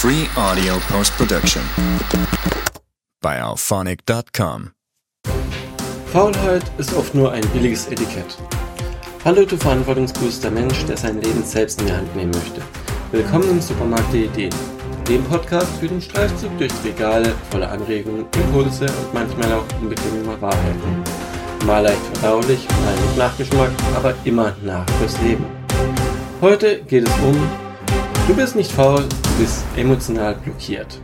Free Audio Post-Production bei Auphonic.com. Faulheit ist oft nur ein billiges Etikett. Hallo, du verantwortungsbewusster Mensch, der sein Leben selbst in die Hand nehmen möchte. Willkommen im Supermarkt der Ideen, dem Podcast für den Streifzug durch die Regale voller Anregungen, Impulse und manchmal auch unbequemer Wahrheiten. Mal leicht verdaulich, mal mit Nachgeschmack, aber immer nach fürs Leben. Heute geht es um: Du bist nicht faul, du bist emotional blockiert.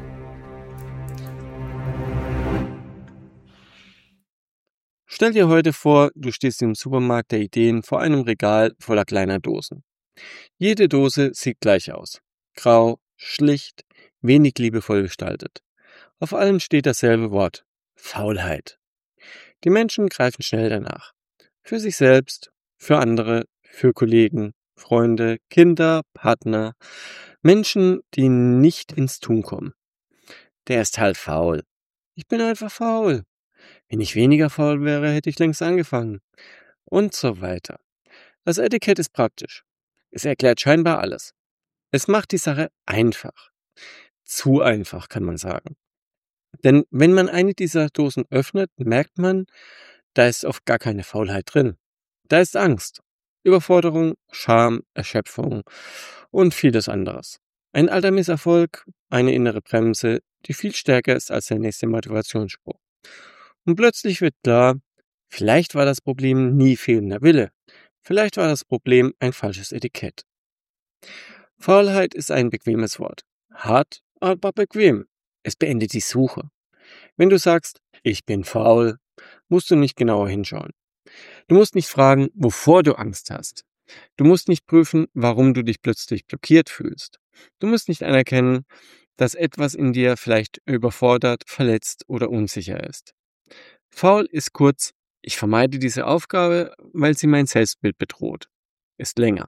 Stell dir heute vor, du stehst im Supermarkt der Ideen vor einem Regal voller kleiner Dosen. Jede Dose sieht gleich aus. Grau, schlicht, wenig liebevoll gestaltet. Auf allem steht dasselbe Wort: Faulheit. Die Menschen greifen schnell danach. Für sich selbst, für andere, für Kollegen, Freunde, Kinder, Partner, Menschen, die nicht ins Tun kommen. Der ist halt faul. Ich bin einfach faul. Wenn ich weniger faul wäre, hätte ich längst angefangen. Und so weiter. Das Etikett ist praktisch. Es erklärt scheinbar alles. Es macht die Sache einfach. Zu einfach, kann man sagen. Denn wenn man eine dieser Dosen öffnet, merkt man, da ist oft gar keine Faulheit drin. Da ist Angst, Überforderung, Scham, Erschöpfung und vieles anderes. Ein alter Misserfolg, eine innere Bremse, die viel stärker ist als der nächste Motivationsspruch. Und plötzlich wird klar, vielleicht war das Problem nie fehlender Wille. Vielleicht war das Problem ein falsches Etikett. Faulheit ist ein bequemes Wort. Hart, aber bequem. Es beendet die Suche. Wenn du sagst, ich bin faul, musst du nicht genauer hinschauen. Du musst nicht fragen, wovor du Angst hast. Du musst nicht prüfen, warum du dich plötzlich blockiert fühlst. Du musst nicht anerkennen, dass etwas in dir vielleicht überfordert, verletzt oder unsicher ist. Faul ist kurz: Ich vermeide diese Aufgabe, weil sie mein Selbstbild bedroht. Ist länger.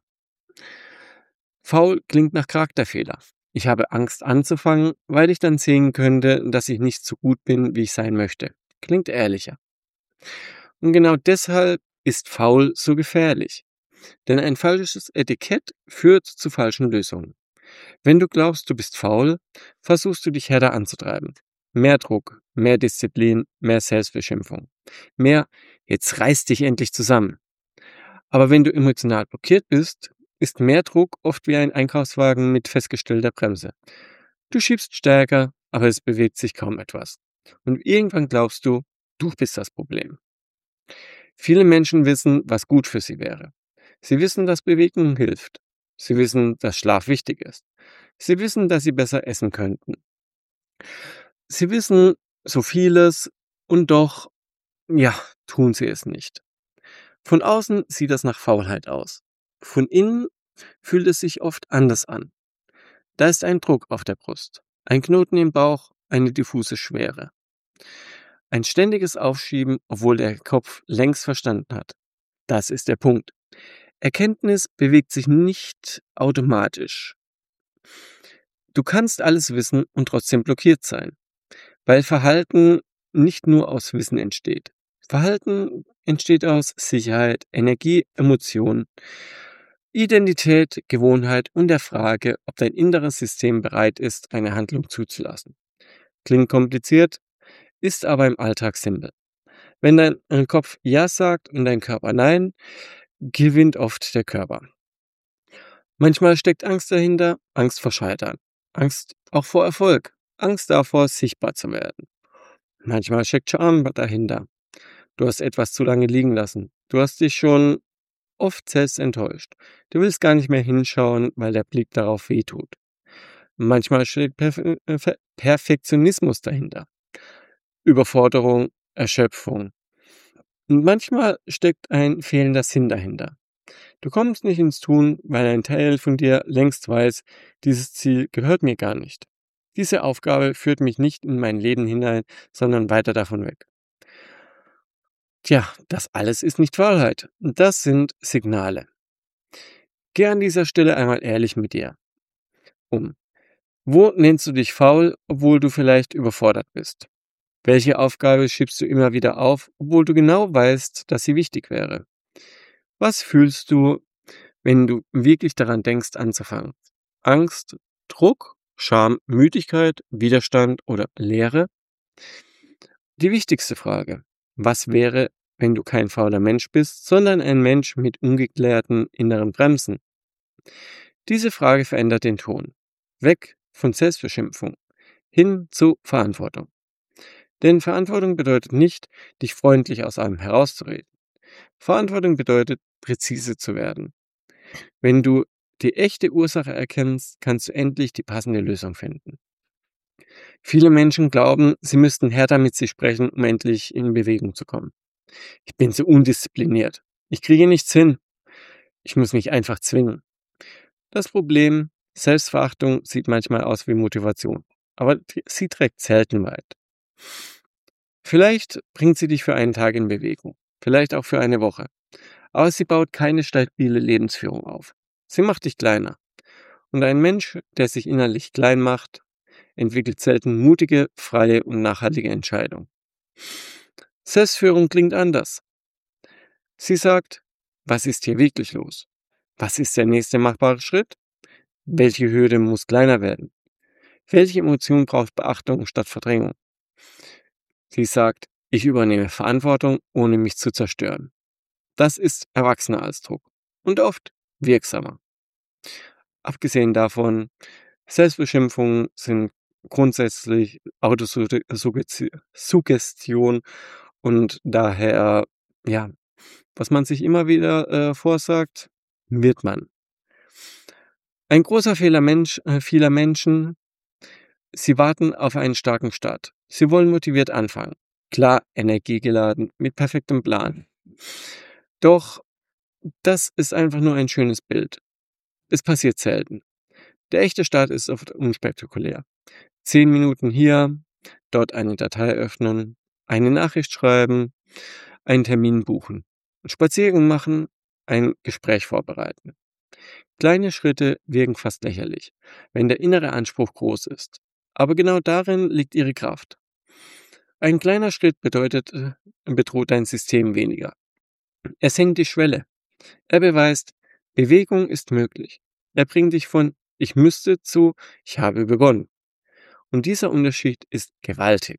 Faul klingt nach Charakterfehler. Ich habe Angst anzufangen, weil ich dann sehen könnte, dass ich nicht so gut bin, wie ich sein möchte. Klingt ehrlicher. Und genau deshalb ist faul so gefährlich. Denn ein falsches Etikett führt zu falschen Lösungen. Wenn du glaubst, du bist faul, versuchst du dich härter anzutreiben. Mehr Druck, mehr Disziplin, mehr Selbstbeschimpfung. Mehr: Jetzt reiß dich endlich zusammen. Aber wenn du emotional blockiert bist, ist mehr Druck oft wie ein Einkaufswagen mit festgestellter Bremse. Du schiebst stärker, aber es bewegt sich kaum etwas. Und irgendwann glaubst du, du bist das Problem. Viele Menschen wissen, was gut für sie wäre. Sie wissen, dass Bewegung hilft. Sie wissen, dass Schlaf wichtig ist. Sie wissen, dass sie besser essen könnten. Sie wissen so vieles und doch, tun sie es nicht. Von außen sieht das nach Faulheit aus. Von innen fühlt es sich oft anders an. Da ist ein Druck auf der Brust, ein Knoten im Bauch, eine diffuse Schwere. Ein ständiges Aufschieben, obwohl der Kopf längst verstanden hat. Das ist der Punkt. Erkenntnis bewegt sich nicht automatisch. Du kannst alles wissen und trotzdem blockiert sein, weil Verhalten nicht nur aus Wissen entsteht. Verhalten entsteht aus Sicherheit, Energie, Emotion, Identität, Gewohnheit und der Frage, ob dein inneres System bereit ist, eine Handlung zuzulassen. Klingt kompliziert, ist aber im Alltag simpel. Wenn dein Kopf Ja sagt und dein Körper Nein, gewinnt oft der Körper. Manchmal steckt Angst dahinter, Angst vor Scheitern, Angst auch vor Erfolg, Angst davor, sichtbar zu werden. Manchmal steckt Scham dahinter. Du hast etwas zu lange liegen lassen. Du hast dich schon oft selbst enttäuscht. Du willst gar nicht mehr hinschauen, weil der Blick darauf wehtut. Manchmal steckt Perfektionismus dahinter. Überforderung, Erschöpfung. Und manchmal steckt ein fehlender Sinn dahinter. Du kommst nicht ins Tun, weil ein Teil von dir längst weiß, dieses Ziel gehört mir gar nicht. Diese Aufgabe führt mich nicht in mein Leben hinein, sondern weiter davon weg. Tja, das alles ist nicht Faulheit. Das sind Signale. Geh an dieser Stelle einmal ehrlich mit dir um. Wo nennst du dich faul, obwohl du vielleicht überfordert bist? Welche Aufgabe schiebst du immer wieder auf, obwohl du genau weißt, dass sie wichtig wäre? Was fühlst du, wenn du wirklich daran denkst, anzufangen? Angst, Druck Scham, Müdigkeit, Widerstand oder Leere? Die wichtigste Frage: Was wäre, wenn du kein fauler Mensch bist, sondern ein Mensch mit ungeklärten inneren Bremsen? Diese Frage verändert den Ton. Weg von Selbstbeschimpfung hin zu Verantwortung. Denn Verantwortung bedeutet nicht, dich freundlich aus allem herauszureden. Verantwortung bedeutet, präzise zu werden. Wenn du die echte Ursache erkennst, kannst du endlich die passende Lösung finden. Viele Menschen glauben, sie müssten härter mit sich sprechen, um endlich in Bewegung zu kommen. Ich bin so undiszipliniert. Ich kriege nichts hin. Ich muss mich einfach zwingen. Das Problem: Selbstverachtung sieht manchmal aus wie Motivation, aber sie trägt selten weit. Vielleicht bringt sie dich für einen Tag in Bewegung, vielleicht auch für eine Woche, aber sie baut keine stabile Lebensführung auf. Sie macht dich kleiner. Und ein Mensch, der sich innerlich klein macht, entwickelt selten mutige, freie und nachhaltige Entscheidungen. Selbstführung klingt anders. Sie sagt: Was ist hier wirklich los? Was ist der nächste machbare Schritt? Welche Hürde muss kleiner werden? Welche Emotion braucht Beachtung statt Verdrängung? Sie sagt: Ich übernehme Verantwortung, ohne mich zu zerstören. Das ist erwachsener als Druck und oft wirksamer. Abgesehen davon, Selbstbeschimpfungen sind grundsätzlich Autosuggestion und daher, ja, was man sich immer wieder vorsagt, wird man. Ein großer Fehler vieler Menschen: Sie warten auf einen starken Start. Sie wollen motiviert anfangen. Klar, energiegeladen, mit perfektem Plan. Doch das ist einfach nur ein schönes Bild. Es passiert selten. Der echte Start ist oft unspektakulär. 10 Minuten hier, dort eine Datei öffnen, eine Nachricht schreiben, einen Termin buchen, einen Spaziergang machen, ein Gespräch vorbereiten. Kleine Schritte wirken fast lächerlich, wenn der innere Anspruch groß ist. Aber genau darin liegt ihre Kraft. Ein kleiner Schritt bedroht dein System weniger. Er senkt die Schwelle. Er beweist, Bewegung ist möglich. Er bringt dich von „Ich müsste“ zu „Ich habe begonnen“. Und dieser Unterschied ist gewaltig.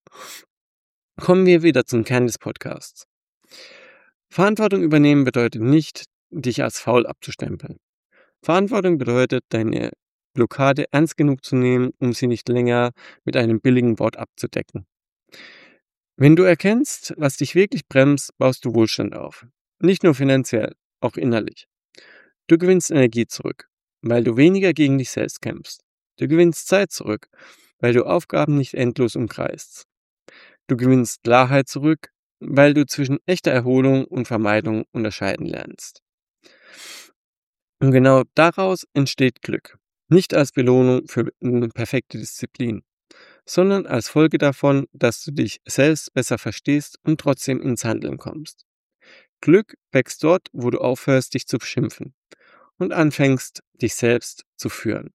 Kommen wir wieder zum Kern des Podcasts. Verantwortung übernehmen bedeutet nicht, dich als faul abzustempeln. Verantwortung bedeutet, deine Blockade ernst genug zu nehmen, um sie nicht länger mit einem billigen Wort abzudecken. Wenn du erkennst, was dich wirklich bremst, baust du Wohlstand auf. Nicht nur finanziell, auch innerlich. Du gewinnst Energie zurück, weil du weniger gegen dich selbst kämpfst. Du gewinnst Zeit zurück, weil du Aufgaben nicht endlos umkreist. Du gewinnst Klarheit zurück, weil du zwischen echter Erholung und Vermeidung unterscheiden lernst. Und genau daraus entsteht Glück. Nicht als Belohnung für eine perfekte Disziplin, sondern als Folge davon, dass du dich selbst besser verstehst und trotzdem ins Handeln kommst. Glück wächst dort, wo du aufhörst, dich zu beschimpfen und anfängst, dich selbst zu führen.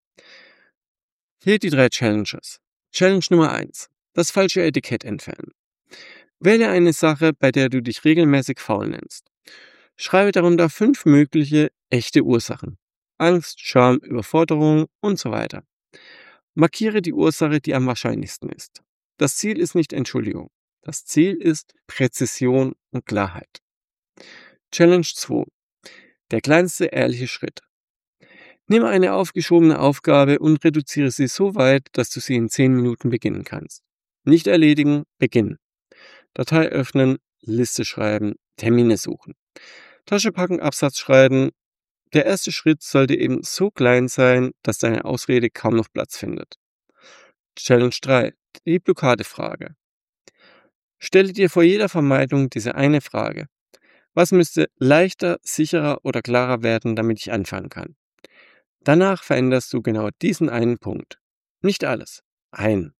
Hier die 3 Challenges. Challenge Nummer 1: Das falsche Etikett entfernen. Wähle eine Sache, bei der du dich regelmäßig faul nennst. Schreibe darunter 5 mögliche, echte Ursachen. Angst, Scham, Überforderung und so weiter. Markiere die Ursache, die am wahrscheinlichsten ist. Das Ziel ist nicht Entschuldigung. Das Ziel ist Präzision und Klarheit. Challenge 2: Der kleinste ehrliche Schritt. Nimm eine aufgeschobene Aufgabe und reduziere sie so weit, dass du sie in 10 Minuten beginnen kannst. Nicht erledigen, beginnen. Datei öffnen, Liste schreiben, Termine suchen. Tasche packen, Absatz schreiben. Der erste Schritt sollte eben so klein sein, dass deine Ausrede kaum noch Platz findet. Challenge 3: Die Blockadefrage. Stelle dir vor jeder Vermeidung diese eine Frage: Was müsste leichter, sicherer oder klarer werden, damit ich anfangen kann? Danach veränderst du genau diesen einen Punkt. Nicht alles. Einen.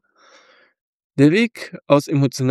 Der Weg aus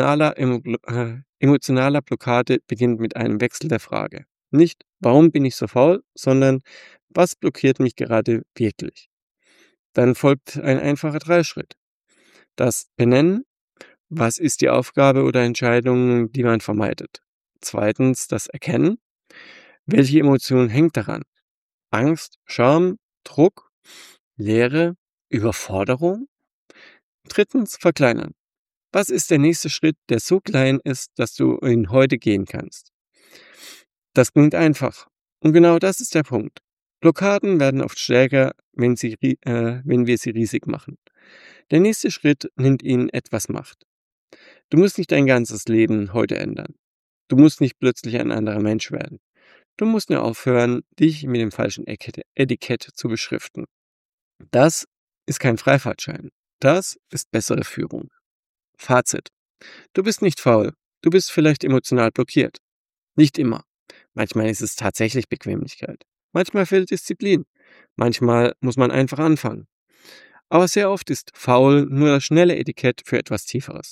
emotionaler Blockade beginnt mit einem Wechsel der Frage. Nicht, warum bin ich so faul, sondern was blockiert mich gerade wirklich? Dann folgt ein einfacher 3-Schritt. Das Benennen: Was ist die Aufgabe oder Entscheidung, die man vermeidet? Zweitens das Erkennen: Welche Emotion hängt daran? Angst, Scham, Druck? Leere, Überforderung? Drittens, verkleinern. Was ist der nächste Schritt, der so klein ist, dass du ihn heute gehen kannst? Das klingt einfach. Und genau das ist der Punkt. Blockaden werden oft stärker, wenn wir sie riesig machen. Der nächste Schritt nimmt ihnen etwas Macht. Du musst nicht dein ganzes Leben heute ändern. Du musst nicht plötzlich ein anderer Mensch werden. Du musst nur aufhören, dich mit dem falschen Etikett zu beschriften. Das ist kein Freifahrtschein. Das ist bessere Führung. Fazit. Du bist nicht faul. Du bist vielleicht emotional blockiert. Nicht immer. Manchmal ist es tatsächlich Bequemlichkeit. Manchmal fehlt Disziplin. Manchmal muss man einfach anfangen. Aber sehr oft ist faul nur das schnelle Etikett für etwas Tieferes.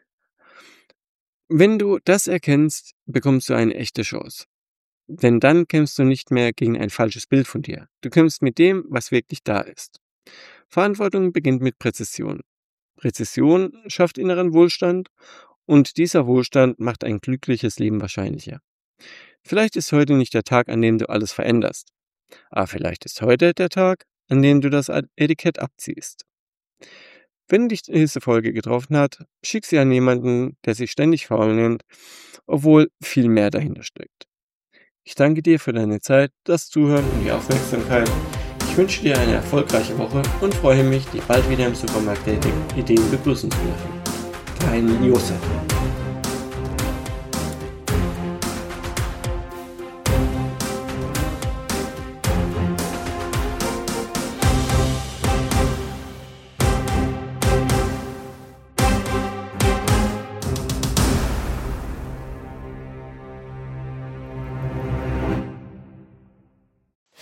Wenn du das erkennst, bekommst du eine echte Chance. Denn dann kämpfst du nicht mehr gegen ein falsches Bild von dir. Du kämpfst mit dem, was wirklich da ist. Verantwortung beginnt mit Präzision. Präzision schafft inneren Wohlstand und dieser Wohlstand macht ein glückliches Leben wahrscheinlicher. Vielleicht ist heute nicht der Tag, an dem du alles veränderst, aber vielleicht ist heute der Tag, an dem du das Etikett abziehst. Wenn dich diese Folge getroffen hat, schick sie an jemanden, der sich ständig faul nennt, obwohl viel mehr dahinter steckt. Ich danke dir für deine Zeit, das Zuhören und die Aufmerksamkeit. Ich wünsche dir eine erfolgreiche Woche und freue mich, dich bald wieder im Supermarkt der Ideen begrüßen zu dürfen. Dein Josef.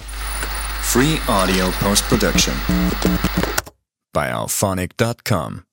Free audio post-production by alphonic.com.